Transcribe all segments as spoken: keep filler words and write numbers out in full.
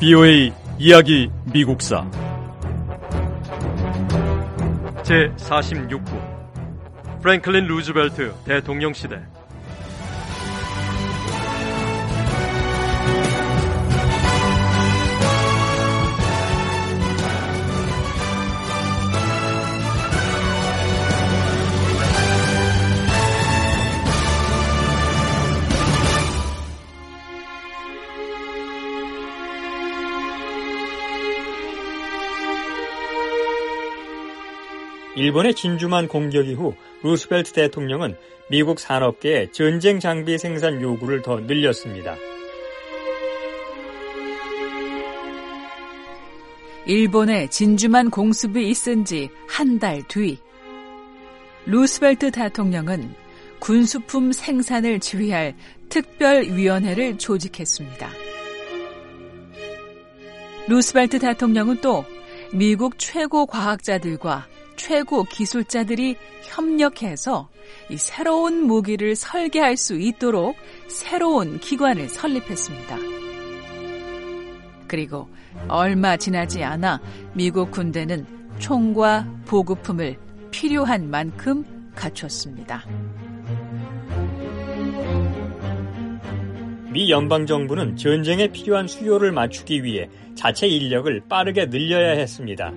비오에이 이야기 미국사 제사십육 부 프랭클린 루즈벨트 대통령 시대. 일본의 진주만 공격 이후 루스벨트 대통령은 미국 산업계의 전쟁 장비 생산 요구를 더 늘렸습니다. 일본의 진주만 공습이 있은 지 한 달 뒤, 루스벨트 대통령은 군수품 생산을 지휘할 특별위원회를 조직했습니다. 루스벨트 대통령은 또 미국 최고 과학자들과 최고 기술자들이 협력해서 이 새로운 무기를 설계할 수 있도록 새로운 기관을 설립했습니다. 그리고 얼마 지나지 않아 미국 군대는 총과 보급품을 필요한 만큼 갖췄습니다. 미 연방정부는 전쟁에 필요한 수요를 맞추기 위해 자체 인력을 빠르게 늘려야 했습니다.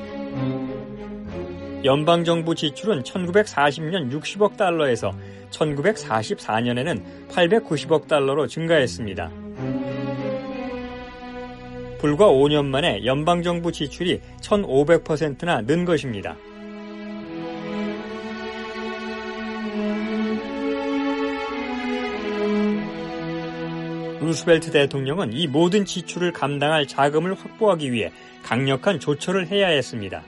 연방정부 지출은 천구백사십 년 육십억 달러에서 천구백사십사 년에는 팔백구십억 달러로 증가했습니다. 불과 오 년 만에 연방정부 지출이 천오백 퍼센트나 는 것입니다. 루스벨트 대통령은 이 모든 지출을 감당할 자금을 확보하기 위해 강력한 조처를 해야 했습니다.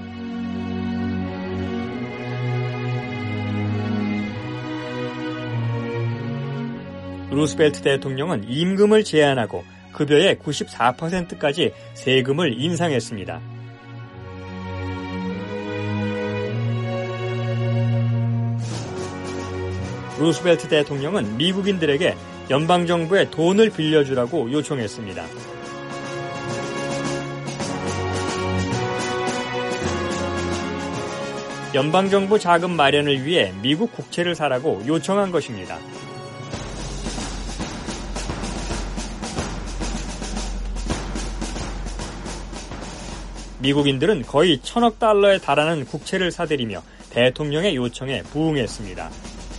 루스벨트 대통령은 임금을 제한하고 급여의 구십사 퍼센트까지 세금을 인상했습니다. 루스벨트 대통령은 미국인들에게 연방정부에 돈을 빌려주라고 요청했습니다. 연방정부 자금 마련을 위해 미국 국채를 사라고 요청한 것입니다. 미국인들은 거의 천억 달러에 달하는 국채를 사들이며 대통령의 요청에 부응했습니다.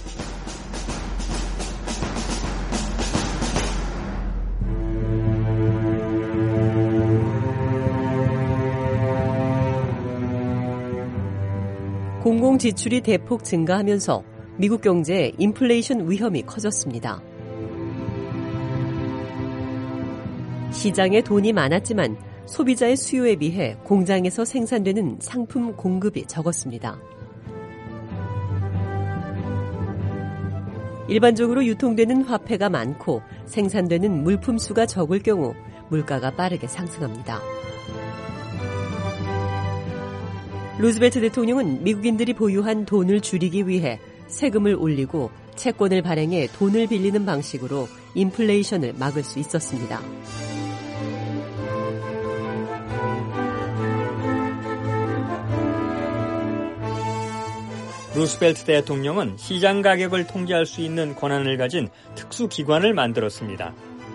공공지출이 대폭 증가하면서 미국 경제에 인플레이션 위험이 커졌습니다. 시장에 돈이 많았지만 소비자의 수요에 비해 공장에서 생산되는 상품 공급이 적었습니다. 일반적으로 유통되는 화폐가 많고 생산되는 물품 수가 적을 경우 물가가 빠르게 상승합니다. 루즈벨트 대통령은 미국인들이 보유한 돈을 줄이기 위해 세금을 올리고 채권을 발행해 돈을 빌리는 방식으로 인플레이션을 막을 수 있었습니다. 루스벨트 대통령은 시장 가격을 통제할 수 있는 권한을 가진 특수기관을 만들었습니다.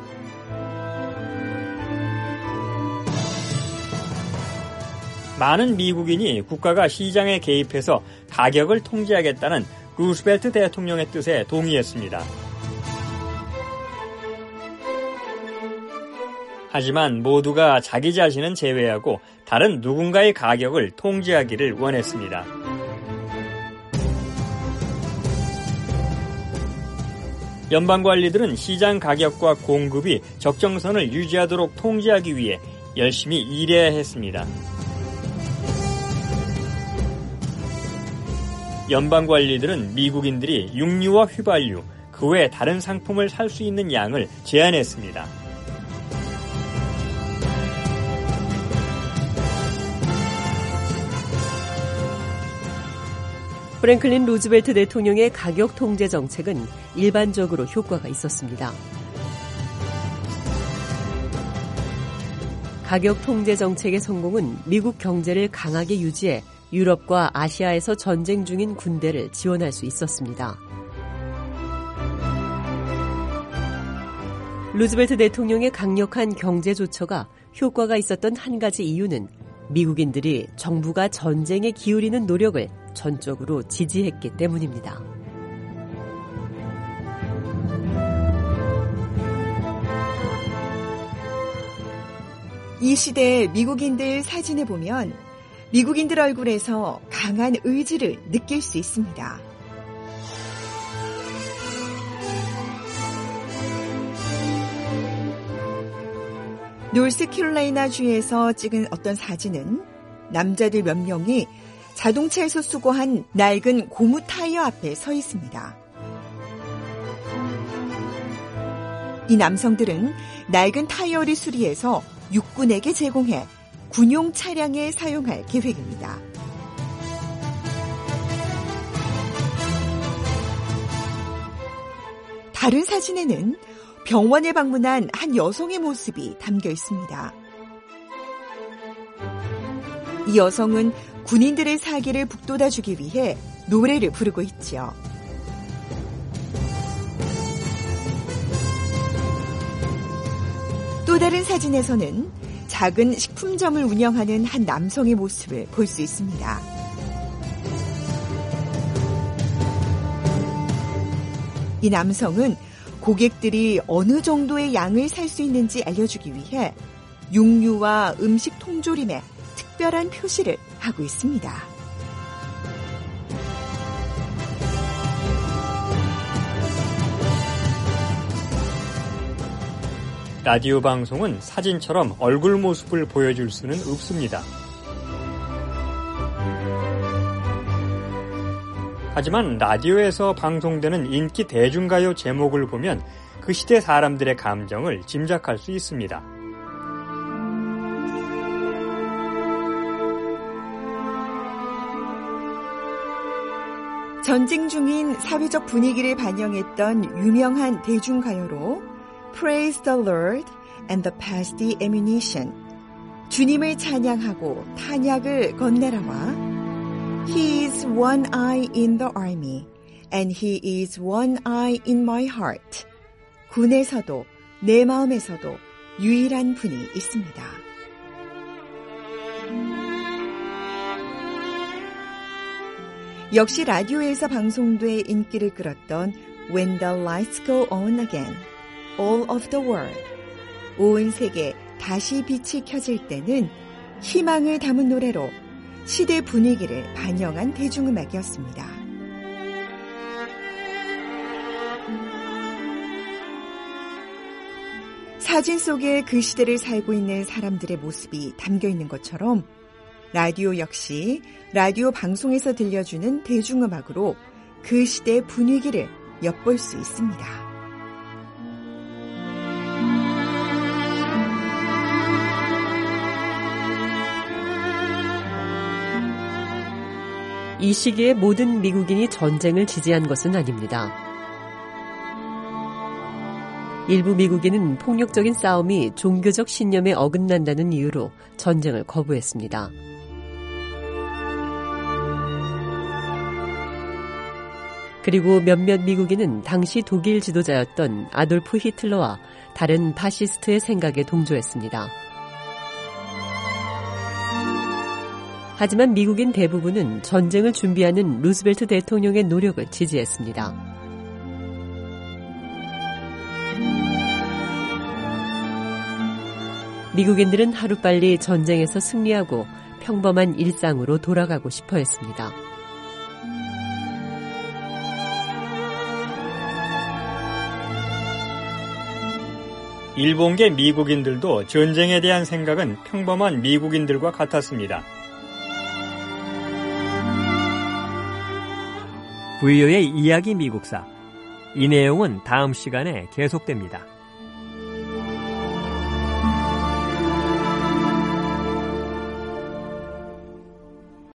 많은 미국인이 국가가 시장에 개입해서 가격을 통제하겠다는 루스벨트 대통령의 뜻에 동의했습니다. 하지만 모두가 자기 자신은 제외하고 다른 누군가의 가격을 통제하기를 원했습니다. 연방관리들은 시장 가격과 공급이 적정선을 유지하도록 통제하기 위해 열심히 일해야 했습니다. 연방관리들은 미국인들이 육류와 휘발유, 그 외 다른 상품을 살 수 있는 양을 제한했습니다. 프랭클린 루즈벨트 대통령의 가격 통제 정책은 일반적으로 효과가 있었습니다. 가격 통제 정책의 성공은 미국 경제를 강하게 유지해 유럽과 아시아에서 전쟁 중인 군대를 지원할 수 있었습니다. 루즈벨트 대통령의 강력한 경제 조처가 효과가 있었던 한 가지 이유는 미국인들이 정부가 전쟁에 기울이는 노력을 전적으로 지지했기 때문입니다. 이 시대의 미국인들 사진을 보면 미국인들 얼굴에서 강한 의지를 느낄 수 있습니다. 노스캐롤라이나 주에서 찍은 어떤 사진은 남자들 몇 명이 자동차에서 수거한 낡은 고무 타이어 앞에 서 있습니다. 이 남성들은 낡은 타이어를 수리해서 육군에게 제공해 군용 차량에 사용할 계획입니다. 다른 사진에는 병원에 방문한 한 여성의 모습이 담겨 있습니다. 이 여성은 군인들의 사기를 북돋아주기 위해 노래를 부르고 있죠. 또 다른 사진에서는 작은 식품점을 운영하는 한 남성의 모습을 볼 수 있습니다. 이 남성은 고객들이 어느 정도의 양을 살 수 있는지 알려주기 위해 육류와 음식 통조림에 특별한 표시를 하고 있습니다. 라디오 방송은 사진처럼 얼굴 모습을 보여줄 수는 없습니다. 하지만 라디오에서 방송되는 인기 대중가요 제목을 보면 그 시대 사람들의 감정을 짐작할 수 있습니다. 전쟁 중인 사회적 분위기를 반영했던 유명한 대중가요로 Praise the Lord and the Pass the Ammunition, 주님을 찬양하고 탄약을 건네라와 He is one eye in the army and He is one eye in my heart, 군에서도 내 마음에서도 유일한 분이 있습니다. 역시 라디오에서 방송돼 인기를 끌었던 When the Lights Go On Again, All of the World, 온 세계 다시 빛이 켜질 때는 희망을 담은 노래로 시대 분위기를 반영한 대중음악이었습니다. 사진 속에 그 시대를 살고 있는 사람들의 모습이 담겨 있는 것처럼 라디오 역시 라디오 방송에서 들려주는 대중음악으로 그 시대의 분위기를 엿볼 수 있습니다. 이 시기에 모든 미국인이 전쟁을 지지한 것은 아닙니다. 일부 미국인은 폭력적인 싸움이 종교적 신념에 어긋난다는 이유로 전쟁을 거부했습니다. 그리고 몇몇 미국인은 당시 독일 지도자였던 아돌프 히틀러와 다른 파시스트의 생각에 동조했습니다. 하지만 미국인 대부분은 전쟁을 준비하는 루스벨트 대통령의 노력을 지지했습니다. 미국인들은 하루빨리 전쟁에서 승리하고 평범한 일상으로 돌아가고 싶어 했습니다. 일본계 미국인들도 전쟁에 대한 생각은 평범한 미국인들과 같았습니다. 브이오의 이야기 미국사. 이 내용은 다음 시간에 계속됩니다.